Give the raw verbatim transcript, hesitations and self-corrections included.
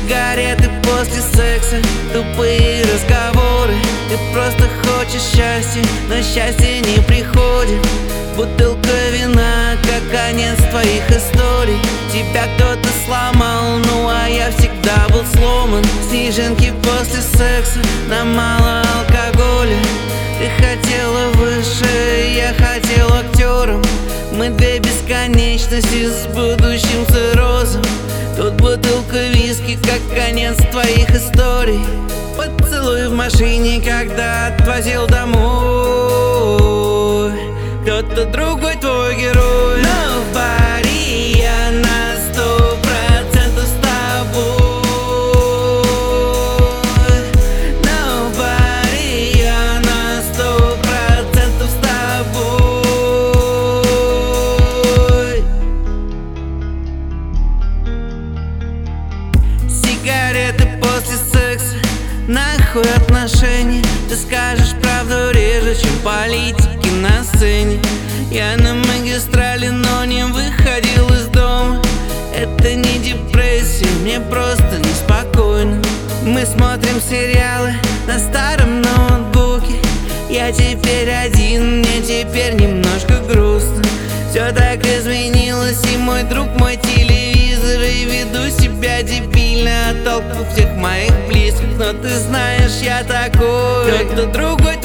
Сигареты после секса, тупые разговоры. Ты просто хочешь счастья, но счастье не приходит. Бутылка вина, как конец твоих историй. Тебя кто-то сломал, ну а я всегда был сломан. Снежинки после секса, нам мало алкоголя. Ты хотела выше, я хотел актером. Мы две бесконечности с будущим циррозом. Тут бутылка виски, как конец твоих историй. Поцелуй в машине, когда отвозил домой. Кто-то другой твой герой. Но в баре я на сто процентов с тобой. Но в баре я на сто процентов с тобой. Сигареты после секса, нахуй отношения. Ты скажешь правду реже, чем политики на сцене. Я на магистрали, но не выходил из дома. Это не депрессия, мне просто неспокойно. Мы смотрим сериалы на старом ноутбуке. Я теперь один, мне теперь немножко грустно. Все так изменилось, и мой друг мой телевизор. И веду себя дебильно, оттолкнув всех моих близких. Но ты знаешь, я такой. Кто-то другой